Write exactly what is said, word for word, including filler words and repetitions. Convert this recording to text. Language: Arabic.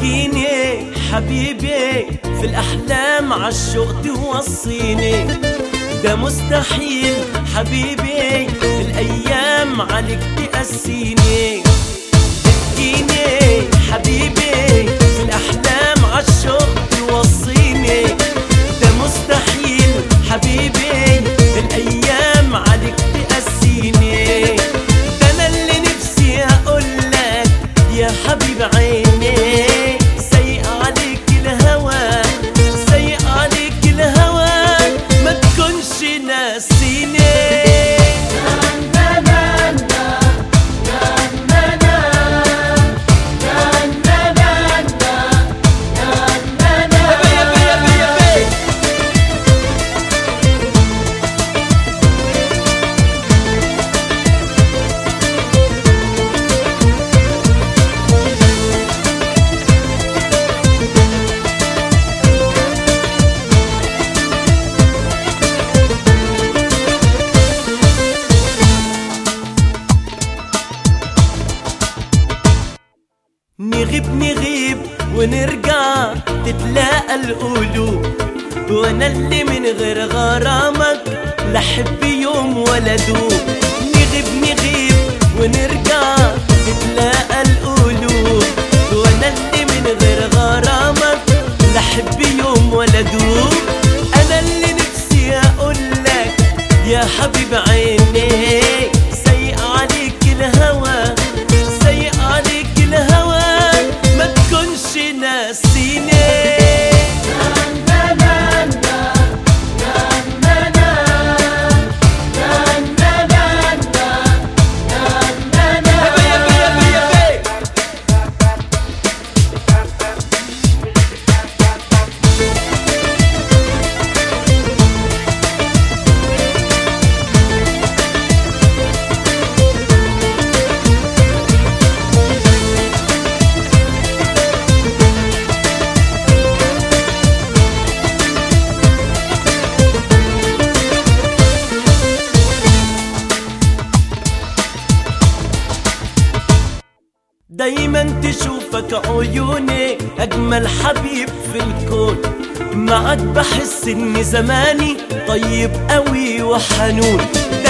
تلاقيني حبيبي في الأحلام عالشوق توصيني، ده مستحيل حبيبي الأيام عليك تقسيني. تلاقيني حبيبي في الأحلام عالشوق توصيني، ده مستحيل حبيبي الأيام عليك تقسيني. ده أنا اللي نفسي أقولك يا حبيب عيني، سيء عليك الهوى، سيء عليك الهوى، ما تكونش ناسيني. نغيب نغيب ونرجع تتلاقى القلوب، وانا اللي من غير غرامك لا احب يوم ولا دوب. نغيب نغيب ونرجع تتلاقى القلوب، وانا اللي من غير غرامك لا احب يوم ولا دوب. انا اللي نفسي اقولك يا حبيب عيني، سيء عليك الهوى، سيء عليك الهوى، ما تكونش ناسيني. دايما تشوفك عيوني أجمل حبيب في الكون، معك بحس إن زماني طيب قوي وحنون.